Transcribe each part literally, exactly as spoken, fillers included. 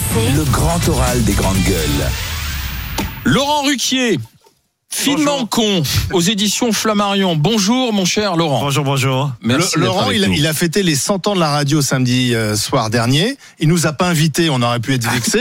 C, le grand oral des grandes gueules. Laurent Ruquier, finement con, aux éditions Flammarion. Bonjour mon cher Laurent. Bonjour, bonjour. Merci Le, Laurent, il a, nous. il a fêté les cent ans de la radio samedi euh, soir dernier. Il nous a pas invités, on aurait pu être vexés.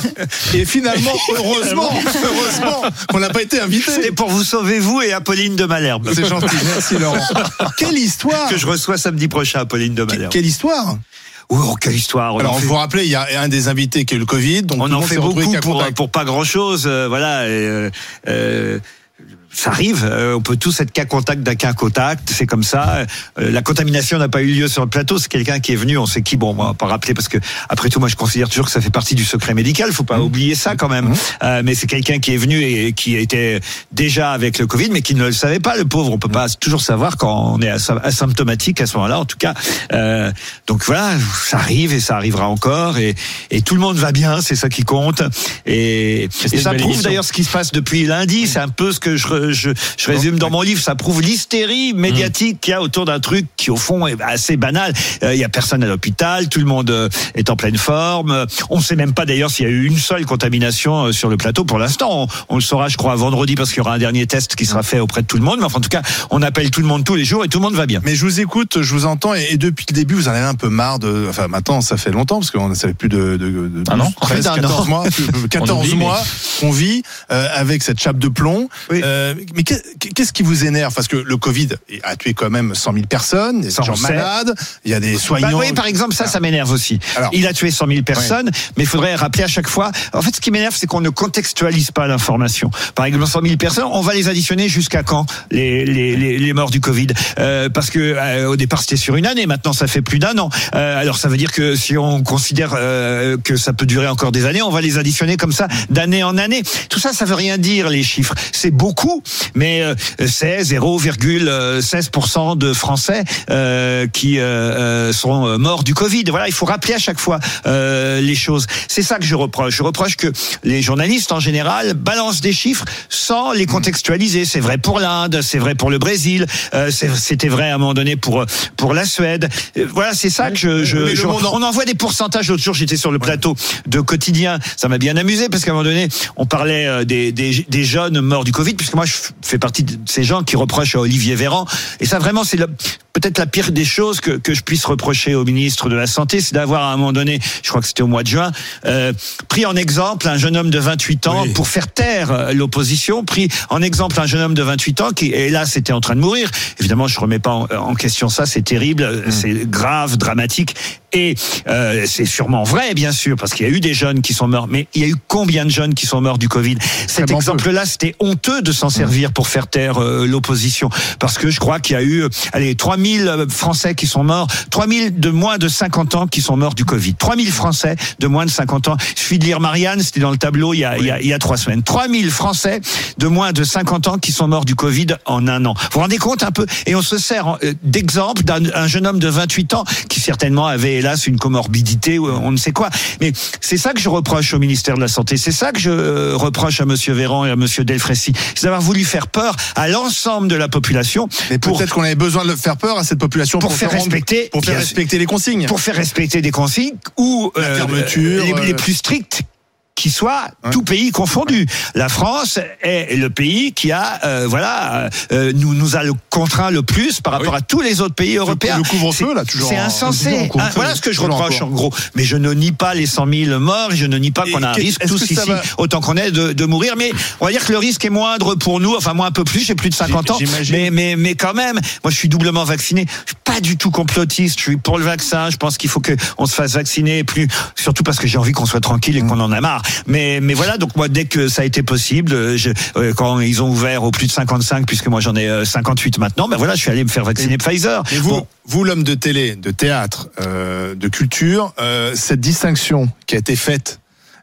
Et finalement, heureusement, heureusement qu'on n'a pas été invités. C'était pour vous sauver, vous et Apolline de Malherbe. C'est gentil, merci Laurent. Quelle histoire Que je reçois samedi prochain, Apolline de Malherbe. Quelle histoire. Oh, quelle histoire. On Alors, en fait, vous vous rappelez, il y a un des invités qui a eu le Covid. Donc on tout le en monde fait s'est retrouvé beaucoup qu'à pour, contact. pour pas grand-chose. Euh, voilà. Et, euh, euh, ça arrive, euh, on peut tous être cas contact d'un cas contact, c'est comme ça. Euh, la contamination n'a pas eu lieu sur le plateau, c'est quelqu'un qui est venu, on sait qui, bon, on va pas rappeler parce que après tout, moi je considère toujours que ça fait partie du secret médical, faut pas mmh. oublier ça quand même. Mmh. Euh, mais c'est quelqu'un qui est venu et qui était déjà avec le Covid, mais qui ne le savait pas, le pauvre. On peut mmh. pas toujours savoir quand on est asymptomatique à ce moment-là, en tout cas. Euh, donc voilà, ça arrive et ça arrivera encore et, et tout le monde va bien, c'est ça qui compte. Et, et ça prouve émission. D'ailleurs ce qui se passe depuis lundi, c'est un peu ce que je Je, je résume dans mon livre, ça prouve l'hystérie médiatique qu'il y a autour d'un truc qui au fond est assez banal. Il y a personne à l'hôpital, tout le monde est en pleine forme. On ne sait même pas d'ailleurs s'il y a eu une seule contamination sur le plateau pour l'instant. On, on le saura, je crois, vendredi parce qu'il y aura un dernier test qui sera fait auprès de tout le monde. Mais enfin, en tout cas, on appelle tout le monde tous les jours et tout le monde va bien. Mais je vous écoute, je vous entends et, et depuis le début, vous en avez un peu marre de. Enfin, maintenant, ça fait longtemps parce qu'on ne savait plus de. de, de ah non, treize, quatorze mois, quatorze oublie, mois mais... qu'on vit euh, avec cette chape de plomb. Oui. Euh, mais qu'est-ce qui vous énerve? Parce que le Covid a tué quand même cent mille personnes, il y a des gens malades, il y a des soignants. Bah oui, par exemple, ça, ça m'énerve aussi. Alors, il a tué cent mille personnes, oui. mais il faudrait rappeler à chaque fois. En fait, ce qui m'énerve, c'est qu'on ne contextualise pas l'information. Par exemple, cent mille personnes, on va les additionner jusqu'à quand les, les, les, les morts du Covid euh, Parce que euh, au départ, c'était sur une année, maintenant, ça fait plus d'un an. Euh, alors, ça veut dire que si on considère euh, que ça peut durer encore des années, on va les additionner comme ça, d'année en année. Tout ça, ça veut rien dire, les chiffres. C'est beaucoup, mais euh, c'est zéro virgule seize pour cent de Français euh, qui euh, sont morts du Covid. Voilà, il faut rappeler à chaque fois euh, les choses. C'est ça que je reproche. Je reproche que les journalistes en général balancent des chiffres sans les contextualiser. C'est vrai pour l'Inde, c'est vrai pour le Brésil, euh, c'était vrai à un moment donné pour pour la Suède. Voilà, c'est ça que je. je, je on envoie des pourcentages. L'autre jour, j'étais sur le plateau de Quotidien. Ça m'a bien amusé parce qu'à un moment donné, on parlait des des, des jeunes morts du Covid, puisque moi je fais partie de ces gens qui reprochent à Olivier Véran. Et ça, vraiment, c'est le, peut-être la pire des choses que, que je puisse reprocher au ministre de la Santé, c'est d'avoir, à un moment donné, je crois que c'était au mois de juin, euh, pris en exemple un jeune homme de vingt-huit ans oui. pour faire taire l'opposition, pris en exemple un jeune homme de vingt-huit ans qui, hélas, était en train de mourir. Évidemment, je ne remets pas en, en question ça, c'est terrible, mmh. c'est grave, dramatique. Et euh, c'est sûrement vrai, bien sûr, parce qu'il y a eu des jeunes qui sont morts. Mais il y a eu combien de jeunes qui sont morts du Covid? Cet exemple-là, c'était honteux de s'en servir pour faire taire euh, l'opposition. Parce que je crois qu'il y a eu, allez, trois mille Français qui sont morts, trois mille de moins de cinquante ans qui sont morts du Covid. trois mille Français de moins de cinquante ans. Il suffit de lire Marianne, c'était dans le tableau il y a, oui. il y a, il y a trois semaines. trois mille Français de moins de cinquante ans qui sont morts du Covid en un an. Vous vous rendez compte un peu? Et on se sert d'exemple d'un jeune homme de vingt-huit ans qui certainement avait hélas une comorbidité ou on ne sait quoi. Mais c'est ça que je reproche au ministère de la Santé. C'est ça que je reproche à monsieur Véran et à monsieur Delfraissy. C'est d'avoir voulu faire peur à l'ensemble de la population. Mais peut-être qu'on avait besoin de faire peur à cette population pour, pour faire respecter, pour faire respecter les consignes. Pour faire respecter des consignes ou euh, fermeture, les, les plus strictes qui soit ouais. tout pays confondu. La France est le pays qui a, euh, voilà, euh, nous nous a le contraint le plus par rapport oui. à tous les autres pays européens. Le couvre-feu là, toujours. C'est insensé. Hein, voilà ce que je reproche en gros. Mais je ne nie pas les cent mille morts. Je ne nie pas qu'on a un risque tous ici, va... autant qu'on est de, de mourir. Mais on va dire que le risque est moindre pour nous. Enfin, moi un peu plus. J'ai plus de cinquante ans. Mais mais mais quand même, moi je suis doublement vacciné. Je suis pas du tout complotiste. Je suis pour le vaccin. Je pense qu'il faut que on se fasse vacciner. Plus surtout parce que j'ai envie qu'on soit tranquille et qu'on en a marre. Mais, mais voilà, donc moi, dès que ça a été possible, je, euh, quand ils ont ouvert aux plus de cinquante-cinq, puisque moi j'en ai euh, cinquante-huit maintenant, ben voilà, je suis allé me faire vacciner et, Pfizer. Et vous, bon. vous l'homme de télé, de théâtre, euh, de culture, euh, cette distinction qui a été faite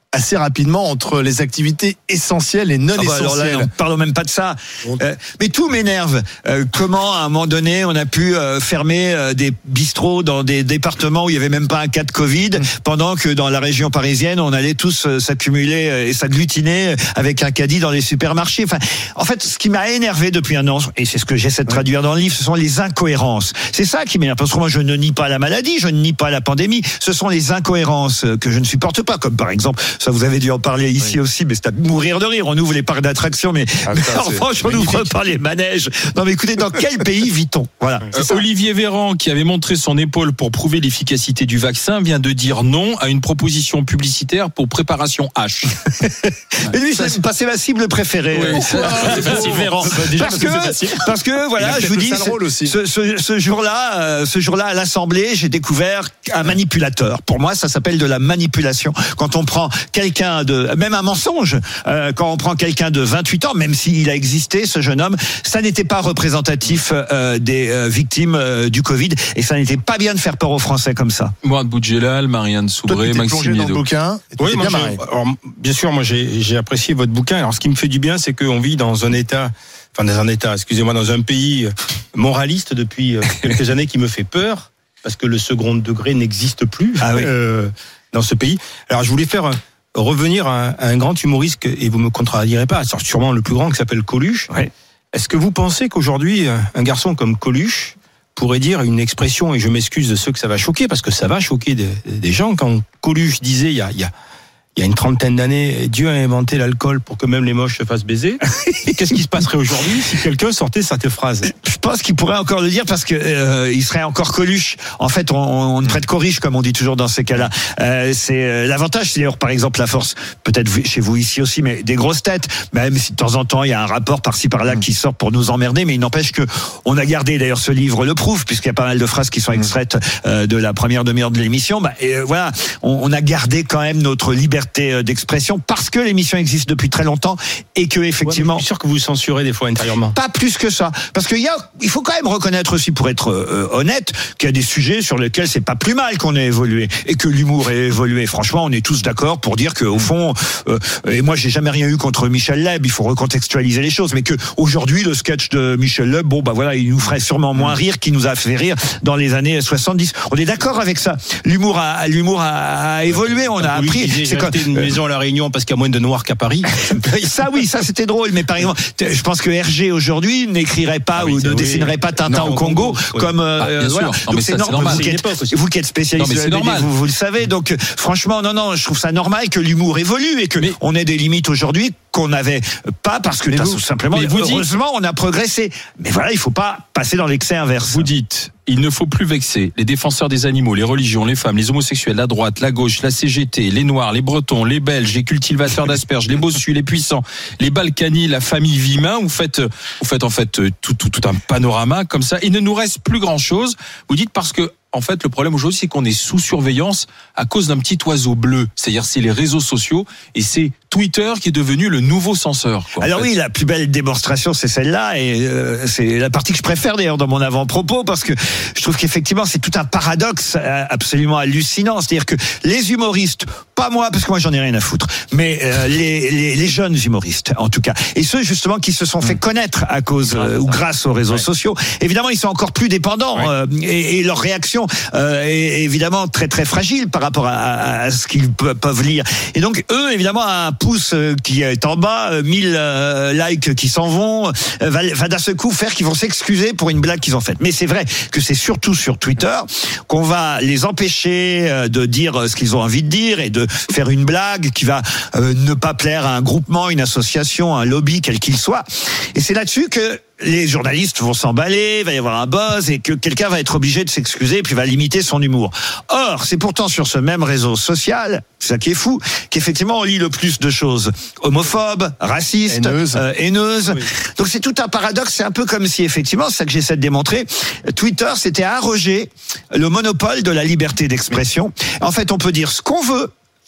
assez rapidement entre les activités essentielles et non ah bah essentielles. Alors là, ne parlons même pas de ça. Euh, mais tout m'énerve. Euh, comment, à un moment donné, on a pu euh, fermer euh, des bistrots dans des départements où il y avait même pas un cas de Covid, mmh. pendant que dans la région parisienne, on allait tous euh, s'accumuler euh, et s'agglutiner avec un caddie dans les supermarchés. Enfin, en fait, ce qui m'a énervé depuis un an, et c'est ce que j'essaie de traduire dans le livre, ce sont les incohérences. C'est ça qui m'énerve. Parce que moi, je ne nie pas la maladie, je ne nie pas la pandémie. Ce sont les incohérences que je ne supporte pas, comme par exemple, ça vous avez dû en parler ici oui. aussi, mais c'est à mourir de rire. On ouvre les parcs d'attractions, mais, ah, mais ça, en revanche, on n'ouvre pas les manèges. Non, mais écoutez, dans quel pays vit-on? Voilà. Euh, Olivier Véran, qui avait montré son épaule pour prouver l'efficacité du vaccin, vient de dire non à une proposition publicitaire pour préparation H. Mais lui, ça, c'est passé ma cible préférée. Oui, c'est facile, Véran. Parce que, parce que, voilà, je vous dis, ce, ce, ce jour-là, euh, ce jour-là, à l'Assemblée, j'ai découvert un manipulateur. Pour moi, ça s'appelle de la manipulation. Quand on prend quelqu'un de, même un mensonge, euh, quand on prend quelqu'un de vingt-huit ans, même s'il a existé, ce jeune homme, ça n'était pas représentatif euh, des euh, victimes euh, du Covid, et ça n'était pas bien de faire peur aux Français comme ça. Mourad Boudjelal, Marianne Soubré, Maxime Liédo. Bouquin, oui, moi, bien, alors, bien sûr, moi j'ai, j'ai apprécié votre bouquin. Alors, ce qui me fait du bien, c'est qu'on vit dans un état, enfin dans un état, excusez-moi, dans un pays moraliste depuis quelques années qui me fait peur, parce que le second degré n'existe plus ah oui. euh, dans ce pays. Alors, je voulais faire revenir à un, à un grand humoriste, et vous me contredirez pas, sûrement le plus grand, qui s'appelle Coluche. Ouais. Est-ce que vous pensez qu'aujourd'hui, un garçon comme Coluche pourrait dire une expression, et je m'excuse de ceux que ça va choquer, parce que ça va choquer des, des gens, quand Coluche disait il y a, il y a il y a une trentaine d'années, Dieu a inventé l'alcool pour que même les moches se fassent baiser. Qu'est-ce qui se passerait aujourd'hui si quelqu'un sortait cette phrase? Je pense qu'il pourrait encore le dire, parce que euh, il serait encore Coluche. En fait, on, on ne traite qu'au riche, comme on dit toujours dans ces cas-là. Euh, c'est euh, l'avantage, c'est d'ailleurs par exemple la force, peut-être chez vous ici aussi, mais des grosses têtes. Même si de temps en temps il y a un rapport par-ci par-là qui sort pour nous emmerder, mais il n'empêche que on a gardé, d'ailleurs ce livre le prouve, puisqu'il y a pas mal de phrases qui sont extraites euh, de la première demi-heure de l'émission. Bah, et, euh, voilà, on, on a gardé quand même notre liberté d'expression, parce que l'émission existe depuis très longtemps, et que effectivement. Ouais, je suis sûr que vous censurez des fois intérieurement. Pas plus que ça, parce qu'il y a, il faut quand même reconnaître aussi, pour être euh, honnête, qu'il y a des sujets sur lesquels c'est pas plus mal qu'on ait évolué, et que l'humour ait évolué. Franchement, on est tous d'accord pour dire que au fond, euh, et moi j'ai jamais rien eu contre Michel Leb, il faut recontextualiser les choses, mais que aujourd'hui le sketch de Michel Leb, bon bah voilà, il nous ferait sûrement moins rire qu'il nous a fait rire dans les années soixante-dix. On est d'accord avec ça. L'humour a, l'humour a, a évolué, on a appris. C'est comme une maison à La Réunion parce qu'il y a moins de noirs qu'à Paris. Ça oui, ça c'était drôle, mais par exemple, je pense que Hergé aujourd'hui n'écrirait pas ah oui, ou ne oui. dessinerait pas Tintin non, au Congo, Congo comme ah, euh, voilà. Non, donc c'est, ça, c'est normal. Vous qui, êtes, vous qui êtes spécialiste, non, de la B D, vous, vous le savez. Donc franchement, non, non, je trouve ça normal que l'humour évolue et que mais, on ait des limites aujourd'hui qu'on n'avait pas, parce que tout simplement, vous heureusement, dites, on a progressé. Mais voilà, il faut pas passer dans l'excès inverse. Vous dites, il ne faut plus vexer les défenseurs des animaux, les religions, les femmes, les homosexuels, la droite, la gauche, la C G T, les Noirs, les Bretons, les Belges, les cultivateurs d'asperges, les bossus, les puissants, les Balkany, la famille Vimin. Vous faites, vous faites en fait tout, tout, tout un panorama comme ça. Il ne nous reste plus grand chose. Vous dites parce que, en fait, le problème aujourd'hui, c'est qu'on est sous surveillance à cause d'un petit oiseau bleu. C'est-à-dire, c'est les réseaux sociaux et c'est Twitter qui est devenu le nouveau censeur. Quoi, Alors oui, la plus belle démonstration, c'est celle-là, et euh, c'est la partie que je préfère d'ailleurs dans mon avant-propos, parce que je trouve qu'effectivement, c'est tout un paradoxe absolument hallucinant. C'est-à-dire que les humoristes, pas moi, parce que moi j'en ai rien à foutre, mais euh, les, les, les jeunes humoristes, en tout cas, et ceux justement qui se sont fait connaître à cause euh, ou grâce aux réseaux ouais. sociaux, évidemment, ils sont encore plus dépendants, ouais. euh, et, et leur réaction euh, est évidemment très très fragile par rapport à, à, à ce qu'ils peuvent lire. Et donc eux, évidemment, un pouce qui est en bas, mille euh, likes qui s'en vont, euh, va, va d'un seul coup faire qu'ils vont s'excuser pour une blague qu'ils ont faite. Mais c'est vrai que c'est surtout sur Twitter qu'on va les empêcher euh, de dire ce qu'ils ont envie de dire et de faire une blague qui va euh, ne pas plaire à un groupement, une association, un lobby, quel qu'il soit. Et c'est là-dessus que les journalistes vont s'emballer, il va y avoir un buzz et que quelqu'un va être obligé de s'excuser et puis va limiter son humour. Or, c'est pourtant sur ce même réseau social, c'est ça qui est fou, qu'effectivement on lit le plus de choses homophobes, racistes, haineuses. Euh, haineuses. Oui. Donc c'est tout un paradoxe, c'est un peu comme si effectivement, c'est ça que j'essaie de démontrer, Twitter s'était arrogé le monopole de la liberté d'expression. En fait, on peut dire ce qu'on veut,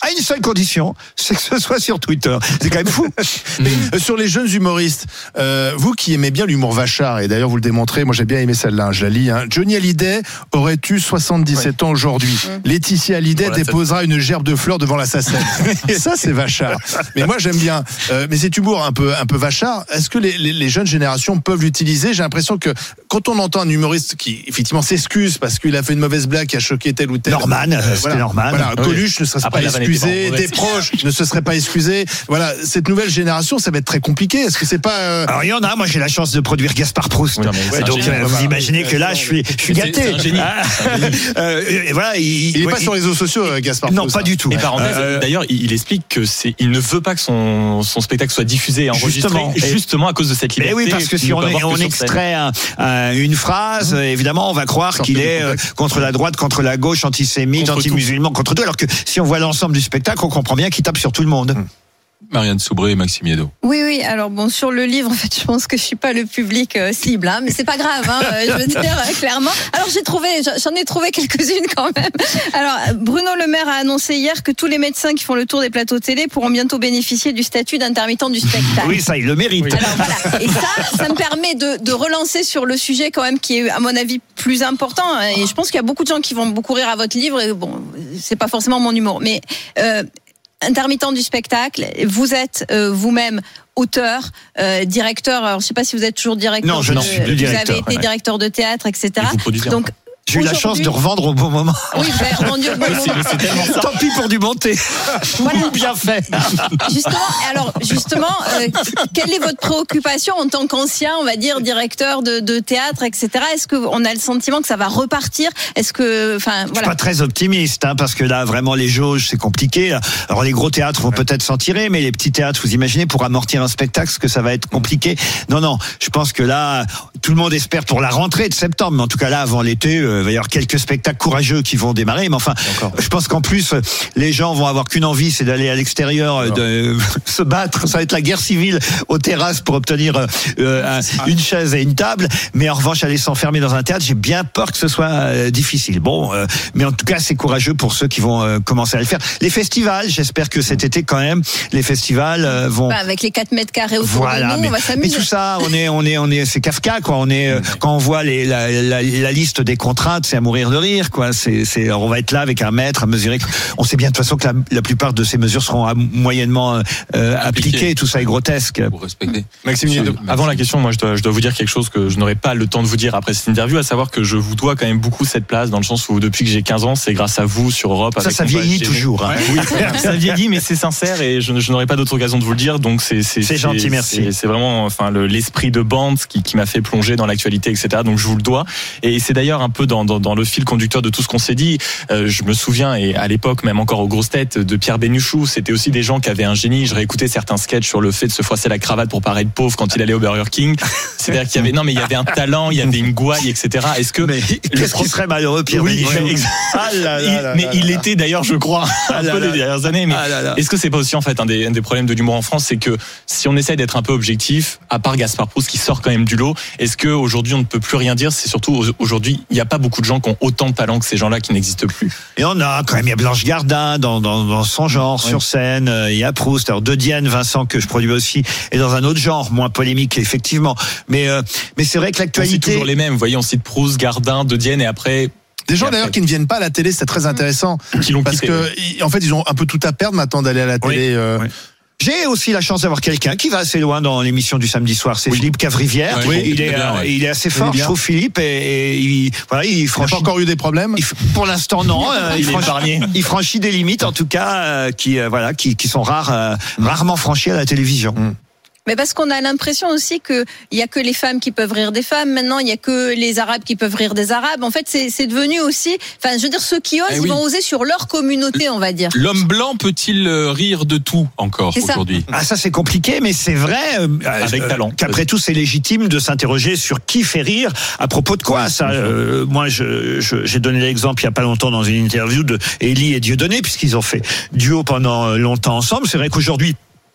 à une seule condition, c'est que ce soit sur Twitter. C'est quand même fou. euh, sur les jeunes humoristes, euh, vous qui aimez bien l'humour vachard, et d'ailleurs vous le démontrez, moi j'ai bien aimé celle-là, hein, je la lis. Hein. Johnny Hallyday aurait eu soixante-dix-sept ouais. ans aujourd'hui. Mmh. Laetitia Hallyday voilà, déposera ça... une gerbe de fleurs devant la S A C E M. Et ça c'est vachard. Mais moi j'aime bien. Euh, mais cet humour un peu un peu vachard, est-ce que les, les, les jeunes générations peuvent l'utiliser? J'ai l'impression que quand on entend un humoriste qui effectivement s'excuse parce qu'il a fait une mauvaise blague qui a choqué tel ou tel. Norman, euh, c'était voilà, Norman. Voilà, Coluche oui. ne serait Après, pas excusé, des proches ne se seraient pas excusés. Voilà, cette nouvelle génération, ça va être très compliqué. Est-ce que c'est pas euh... Alors il y en a. Moi j'ai la chance de produire Gaspard Proust. Oui, ouais, donc euh, vous imaginez que là je suis je suis gâté. C'est un génie. Ah, euh, et voilà, il, il est ouais, pas il, sur les réseaux sociaux, Gaspard non, Proust. Non, pas du tout. Et parenthèse, euh, d'ailleurs, il, il explique que c'est, il ne veut pas que son son spectacle soit diffusé et enregistré, justement, justement à cause de cette liberté. Mais oui, parce que si on, est, on extrait un, un, une phrase, mmh. évidemment, on va croire qu'il est euh, contre la droite, contre la gauche, antisémite, contre anti-musulman, tout. contre tout. Alors que si on voit l'ensemble du spectacle, on comprend bien qu'il tape sur tout le monde. Mmh. Marianne Soubré et Maxime Yeddo. Oui, oui. Alors bon, sur le livre, en fait, je pense que je suis pas le public euh, cible, hein, mais c'est pas grave. Hein, je veux dire euh, clairement. Alors j'ai trouvé, j'en ai trouvé quelques-unes quand même. Alors Bruno Le Maire a annoncé hier que tous les médecins qui font le tour des plateaux télé pourront bientôt bénéficier du statut d'intermittent du spectacle. Oui, ça, il le mérite. Alors voilà. Et ça, ça me permet de, de relancer sur le sujet quand même qui est, à mon avis, plus important. Et je pense qu'il y a beaucoup de gens qui vont beaucoup rire à votre livre. Et bon, c'est pas forcément mon humour, mais euh, intermittent du spectacle, vous êtes euh, vous-même auteur, euh, directeur, alors je ne sais pas si vous êtes toujours directeur. Non, je n'en suis plus directeur. Vous avez été ouais. directeur de théâtre, et cetera. Donc, j'ai eu la chance de revendre au bon moment. Oui, vous avez revendu au bon moment. Tant pis pour du monté. Voilà. Bien fait. Justement, alors justement, euh, quelle est votre préoccupation en tant qu'ancien, on va dire, directeur de, de théâtre, et cetera. Est-ce qu'on a le sentiment que ça va repartir? Est-ce que, enfin, voilà. Je suis pas très optimiste, hein, parce que là, vraiment, les jauges, c'est compliqué. Alors, les gros théâtres vont peut-être s'en tirer, mais les petits théâtres, vous imaginez, pour amortir un spectacle, ce que ça va être compliqué. Non, non. Je pense que là, tout le monde espère pour la rentrée de septembre, mais en tout cas là, avant l'été. Euh, il va y avoir quelques spectacles courageux qui vont démarrer, mais enfin, D'accord. je pense qu'en plus, les gens vont avoir qu'une envie, c'est d'aller à l'extérieur, D'accord. de se battre. Ça va être la guerre civile aux terrasses pour obtenir euh, un, une chaise et une table. Mais en revanche, aller s'enfermer dans un théâtre, j'ai bien peur que ce soit euh, difficile. Bon, euh, mais en tout cas, c'est courageux pour ceux qui vont euh, commencer à le faire. Les festivals, j'espère que cet été quand même, les festivals euh, vont. Bah, avec les quatre mètres carrés autour voilà, de nous, mais, on va s'amuser. Mais tout ça, on est, on est, on est, c'est Kafka, quoi. On est, euh, quand on voit les, la, la, la liste des contraintes, c'est à mourir de rire, quoi. C'est, c'est, on va être là avec un mètre à mesurer. On sait bien de toute façon que la, la plupart de ces mesures seront à, moyennement euh, appliquées. Tout ça est grotesque. Pour respecter. Maxime, Maxime, avant la question, moi, je dois, je dois vous dire quelque chose que je n'aurai pas le temps de vous dire après cette interview, à savoir que je vous dois quand même beaucoup cette place, dans le sens où depuis que j'ai quinze ans, c'est grâce à vous sur Europe. Ça, ça vieillit toujours. Hein. Oui, ça vieillit, mais c'est sincère et je, je n'aurai pas d'autre occasion de vous le dire. Donc c'est, c'est, c'est, c'est gentil, merci. C'est, c'est vraiment, enfin, le, l'esprit de bande qui, qui m'a fait plonger dans l'actualité, et cetera. Donc je vous le dois. Et c'est d'ailleurs un peu dans, dans, dans le fil conducteur de tout ce qu'on s'est dit. Euh, je me souviens, et à l'époque, même encore aux grosses têtes, de Pierre Bénichou, c'était aussi des gens qui avaient un génie. Je réécoutais certains sketchs sur le fait de se froisser la cravate pour paraître pauvre quand il allait au Burger King. C'est-à-dire qu'il y avait, non, mais il y avait un talent, il y avait une gouaille, et cetera. Est-ce que. Mais qu'est-ce qui serait malheureux, Pierre oui, Bénichou? Mais, ah là là il, là mais là il là. était d'ailleurs, je crois, un ah peu les dernières années. Mais ah est-ce que c'est pas aussi, en fait, un des, un des problèmes de l'humour en France, c'est que si on essaie d'être un peu objectif, à part Gaspard Proust qui sort quand même du lot, est-ce que aujourd'hui on ne peut plus rien dire? C'est surtout aujourd'hui, il n'y a pas beaucoup de gens qui ont autant de talent que ces gens-là qui n'existent plus. Et on a quand même, il y a Blanche Gardin dans, dans, dans son genre, oui. sur scène, il y a Proust, alors de Diane, Vincent, que je produis aussi, et dans un autre genre, moins polémique, effectivement. Mais, euh, mais c'est vrai que l'actualité. C'est toujours les mêmes, vous voyez, on cite Proust, Gardin, de Diane, et après. Des gens d'ailleurs qui ne viennent pas à la télé, c'est très intéressant. Qui l'ont parce quitté, que, oui. en fait, ils ont un peu tout à perdre maintenant d'aller à la télé. Oui. Euh... Oui. J'ai aussi la chance d'avoir quelqu'un qui va assez loin dans l'émission du samedi soir. C'est oui. Philippe Cavrivière. Oui, il, est, bien, ouais. il est assez fort, je trouve, Philippe. Et, et il, voilà, il franchit. Il n'a pas encore eu des problèmes. Il, pour l'instant, non. Euh, il, il, franchit, il franchit des limites, en tout cas, euh, qui, euh, voilà, qui, qui sont rares, euh, mmh. rarement franchies à la télévision. Mmh. Mais parce qu'on a l'impression aussi qu'il n'y a que les femmes qui peuvent rire des femmes. Maintenant, il n'y a que les Arabes qui peuvent rire des Arabes. En fait, c'est, c'est devenu aussi... Enfin, je veux dire, ceux qui osent, eh oui. ils vont oser sur leur communauté, on va dire. L'homme blanc peut-il rire de tout encore c'est aujourd'hui? Ah, ça, c'est compliqué, mais c'est vrai euh, Avec euh, talent. Qu'après tout, c'est légitime de s'interroger sur qui fait rire, à propos de quoi. Ça, euh, moi, je, je, j'ai donné l'exemple il n'y a pas longtemps dans une interview de Élie et Dieudonné, puisqu'ils ont fait duo pendant longtemps ensemble. C'est vrai qu'aujourd'hui,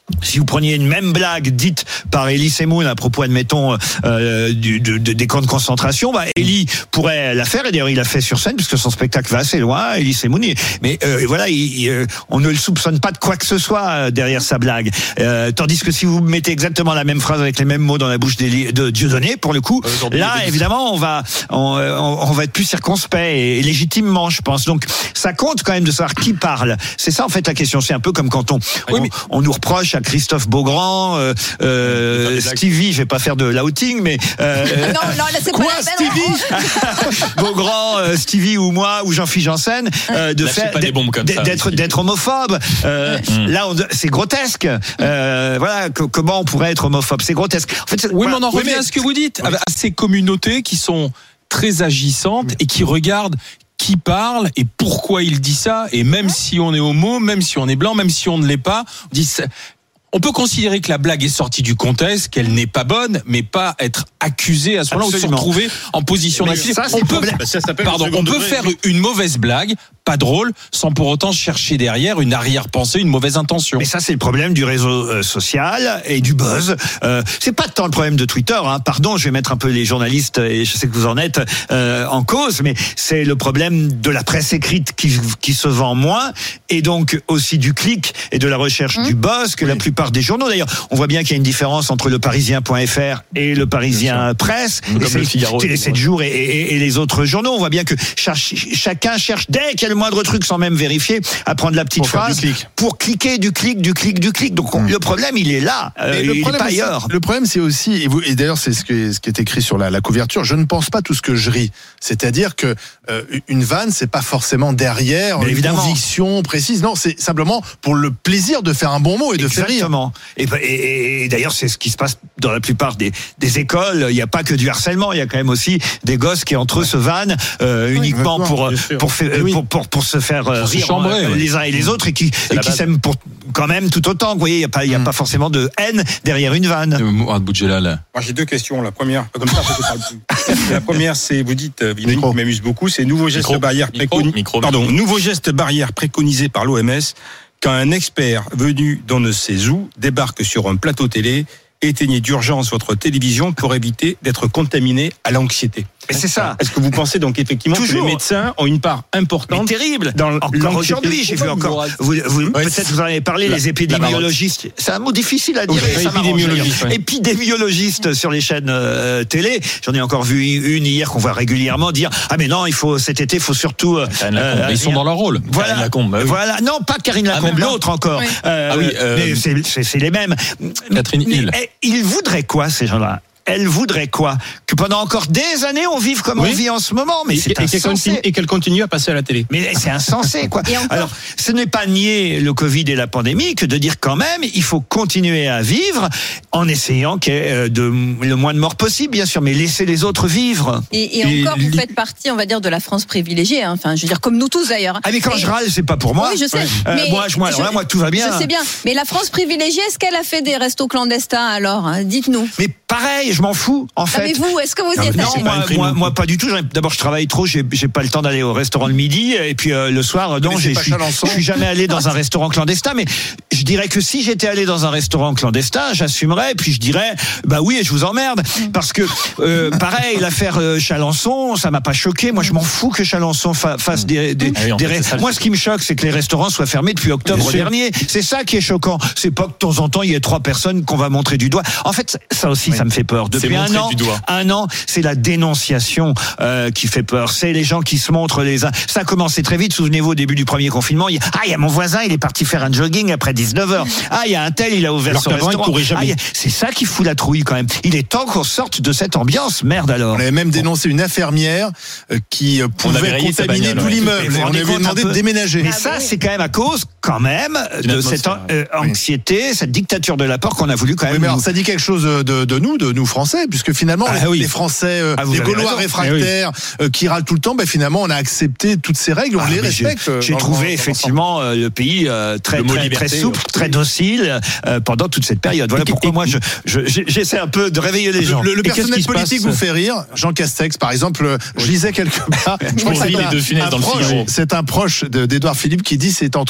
si vous preniez une même blague dite par Elie Semoun à propos, admettons, euh, du, de, de, des camps de concentration, bah, Elie pourrait la faire, et d'ailleurs il l'a fait sur scène, puisque son spectacle va assez loin, Elie Semoun, mais euh, voilà, il, il, on ne le soupçonne pas de quoi que ce soit derrière sa blague. Euh, tandis que si vous mettez exactement la même phrase avec les mêmes mots dans la bouche de Dieudonné, pour le coup, euh, là, évidemment, on va, on, on, on va être plus circonspect, et, et légitimement, je pense. Donc, ça compte quand même de savoir qui parle. C'est ça, en fait, la question. C'est un peu comme quand on, oui, on, mais... on nous reproche à Christophe Beaugrand, euh, euh, Stevie, je vais pas faire de l'outing, mais euh, non, non, là c'est quoi, pas la Stevie, Beaugrand, euh, Stevie ou moi ou Jean-Philippe Janssen, euh, de faire d'être d'être homophobe. Euh, mmh. Là, on, c'est grotesque. Euh, voilà, que, comment on pourrait être homophobe, c'est grotesque. En fait, oui, voilà, mais on en revient à ce que vous dites, oui. à ces communautés qui sont très agissantes et qui regardent qui parle et pourquoi il dit ça, et même si on est homo, même si on est blanc, même si on ne l'est pas, on dit ça. On peut considérer que la blague est sortie du contexte, qu'elle n'est pas bonne, mais pas être accusé à ce moment-là ou se retrouver en position d'accusé. On peut, ça pardon, on peut faire une mauvaise blague, pas drôle, sans pour autant chercher derrière une arrière-pensée, une mauvaise intention. Mais ça, c'est le problème du réseau euh, social et du buzz. Euh, c'est pas tant le problème de Twitter, hein. Pardon, je vais mettre un peu les journalistes, et je sais que vous en êtes euh, en cause, mais c'est le problème de la presse écrite qui, qui se vend moins, et donc aussi du clic et de la recherche mmh. du buzz que oui. la plupart des journaux. D'ailleurs, on voit bien qu'il y a une différence entre le Parisien point F R et le Parisien Presse, mmh, et c'est, le Figaro, les sept jours et, et, et les autres journaux. On voit bien que chaque, chacun cherche dès qu'il y a le moindre truc, sans même vérifier, à prendre la petite pour phrase pour cliquer du clic, du clic, du clic. Donc on, mmh. le problème, il est là, euh, il n'est pas ailleurs. Le problème, c'est aussi, et, vous, et d'ailleurs, c'est ce, que, ce qui est écrit sur la, la couverture. Je ne pense pas tout ce que je ris. C'est-à-dire que euh, une vanne, c'est pas forcément derrière mais une évidemment. conviction précise. Non, c'est simplement pour le plaisir de faire un bon mot et de Exactement. faire rire. Et, et, et d'ailleurs, c'est ce qui se passe dans la plupart des, des écoles. Il n'y a pas que du harcèlement. Il y a quand même aussi des gosses qui entre eux se vannent euh, oui, uniquement pour pour, faire, oui. pour pour pour se faire euh, rire chambrer, euh, oui. les uns et les autres, et qui et qui s'aiment pour quand même tout autant. Vous voyez, il y a pas il y a mmh. pas forcément de haine derrière une vanne. Moi, j'ai deux questions. La première, comme ça, je parle plus. La première, c'est, vous dites, Vivien, qui m'amuse beaucoup, c'est nouveau geste barrière préconisé. Pardon, nouveau geste barrière préconisé par l'O M S quand un expert venu d'on ne sait où débarque sur un plateau télé. Éteignez d'urgence votre télévision pour éviter d'être contaminé à l'anxiété. Et c'est ça. Est-ce que vous pensez donc effectivement Toujours. que les médecins ont une part importante? Mais terrible. Dans encore aujourd'hui, j'ai vu encore. Vous, vous, ouais, peut-être vous en avez parlé, la, les épidémiologistes. C'est un mot difficile à dire. Oui, ça épidémiologistes, ouais. Épidémiologistes sur les chaînes euh, télé. J'en ai encore vu une hier qu'on voit régulièrement dire ah mais non, il faut cet été, il faut surtout. Euh, euh, ils sont dans leur rôle. Voilà. Karine Lacombe, bah oui. Voilà. Non, pas Karine Lacombe, ah, l'autre encore. Oui. Euh, ah oui. Euh, mais c'est, c'est, c'est les mêmes. Catherine Hill. Ils voudraient quoi, ces gens-là? Elle voudrait quoi? Que pendant encore des années on vive comme oui. on vit en ce moment, mais et c'est insensé. Qu'elle continue, et qu'elle continue à passer à la télé. Mais c'est insensé, quoi. Alors, ce n'est pas nier le Covid et la pandémie que de dire quand même, il faut continuer à vivre en essayant qu'il y ait de, le moins de morts possible, bien sûr, mais laisser les autres vivre. Et, et encore, et vous faites partie, on va dire, de la France privilégiée. Hein. Enfin, je veux dire, comme nous tous d'ailleurs. Ah mais quand et... je râle, c'est pas pour moi. Oui, je sais. Euh, mais moi, je, moi, alors là, moi, tout va bien. Je sais bien. Mais la France privilégiée, est-ce qu'elle a fait des restos clandestins alors? Dites-nous. Mais pareil, je m'en fous. En fait. Ah mais vous, est-ce que vous y êtes Non, moi, moi, moi, pas du tout. D'abord, je travaille trop. J'ai, j'ai pas le temps d'aller au restaurant le midi. Et puis euh, le soir, non, j'ai, je, suis, je suis jamais allé dans un restaurant clandestin. Mais je dirais que si j'étais allé dans un restaurant clandestin, j'assumerais. Puis je dirais, bah oui, et je vous emmerde, parce que euh, pareil, l'affaire euh, Chalençon, ça m'a pas choqué. Moi, je m'en fous que Chalençon fa- fasse des. des, ah oui, des fait, ça, moi, ce qui me choque, c'est que les restaurants soient fermés depuis octobre dernier. C'est ça qui est choquant. C'est pas que de temps en temps il y ait trois personnes qu'on va montrer du doigt. En fait, ça aussi, oui. ça me fait peur. Depuis un an, un an, c'est la dénonciation euh, qui fait peur. C'est les gens qui se montrent les uns. Ça a commencé très vite. Souvenez-vous, au début du premier confinement, il y a, ah, il y a mon voisin, il est parti faire un jogging après dix-neuf heures. Ah, il y a un tel, il a ouvert alors son restaurant. Il courait jamais. Ah, c'est ça qui fout la trouille quand même. Il est temps qu'on sorte de cette ambiance. Merde alors. On avait même dénoncé une infirmière euh, qui euh, pouvait contaminer tout l'immeuble. Et on lui avait demandé de déménager. Mais ça, c'est quand même à cause, quand même, de cette euh, anxiété, oui. cette dictature de la peur qu'on a voulu quand même. Oui, mais alors, nous... ça dit quelque chose de, de nous, de nous Français, puisque finalement, ah, les, oui. les Français, euh, ah, les Gaulois réfractaires, oui. euh, qui râlent tout le temps, ben finalement, on a accepté toutes ces règles, on ah, les respecte. J'ai, j'ai trouvé le, effectivement euh, le pays euh, très, le très, liberté, très souple, euh, très docile euh, pendant toute cette période. Voilà et, pourquoi et, moi, je, je, j'essaie un peu de réveiller les gens. Le, le personnel politique vous fait rire. Jean Castex, par exemple, oui. je lisais quelque part. Je pense que c'est un, un, proche, c'est un proche d'Édouard Philippe qui dit c'est entre Jean Gabin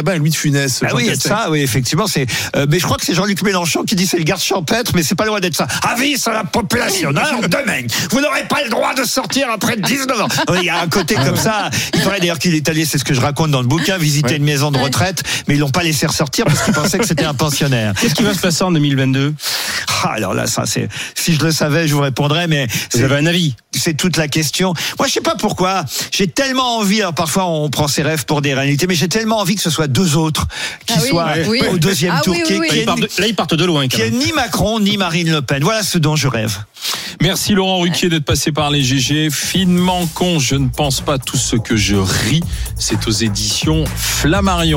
Gabin et Louis de Funès. Ah Jean oui, il y a de Castex. ça, oui, effectivement. C'est, euh, mais je crois que c'est Jean-Luc Mélenchon qui dit c'est le garde champêtre, mais c'est pas loin d'être ça. Avis à la population, alors demain, vous n'aurez pas le droit de sortir après dix-neuf ans. Il y a un côté comme ça. Il paraît d'ailleurs qu'il est allé, c'est ce que je raconte dans le bouquin, visiter Ouais. une maison de retraite, mais ils l'ont pas laissé ressortir parce qu'ils pensaient que c'était un pensionnaire. Qu'est-ce qui va se passer en deux mille vingt-deux? Ah, alors là, ça, c'est, si je le savais, je vous répondrais, mais Vous c'est, avez un avis? c'est toute la question. Moi, je sais pas pourquoi. J'ai tellement envie, alors parfois on prend ses rêves pour des réalités, mais j'ai tellement envie que ce soit deux autres qui Ah oui, soient oui. au deuxième Ah tour, oui, qui oui, oui. qui Là, est ils partent de, là, ils partent de loin, quand qui est même. ni Macron ni Marine Le Pen. Voilà ce dont je rêve. Merci Laurent Ruquier d'être passé par les G G. Finement con, je ne pense pas tout ce que je ris. C'est aux éditions Flammarion.